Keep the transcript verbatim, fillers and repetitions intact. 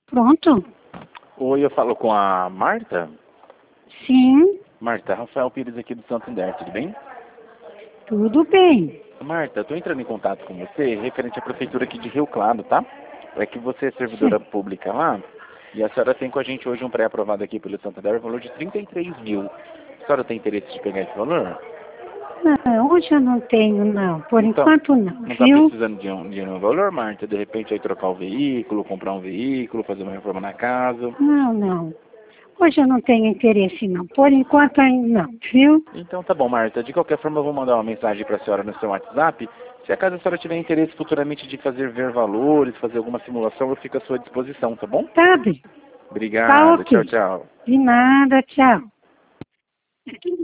Pronto? Oi, eu falo com a Marta. Sim, Marta, Rafael Pires aqui do Santander, tudo bem? tudo bem. Marta, estou entrando em contato com você referente à prefeitura aqui de Rio Claro, tá? É que você é servidora Sim. pública lá e a senhora tem com a gente hoje um pré-aprovado aqui pelo Santander, o valor de trinta e três mil. A senhora tem interesse de pegar esse valor? Não, hoje eu não tenho, não. Por Então, enquanto não, não está viu? precisando de um, de um valor, Marta? De repente aí trocar o veículo, comprar um veículo, fazer uma reforma na casa. Não, não. Hoje eu não tenho interesse, não. Por enquanto ainda não, viu? Então tá bom, Marta. De qualquer forma, eu vou mandar uma mensagem para a senhora no seu WhatsApp. Se acaso a senhora tiver interesse futuramente de fazer ver valores, fazer alguma simulação, eu fico à sua disposição, tá bom? Tá bem. Tá Obrigado. Tchau, ok. tchau. De nada, tchau.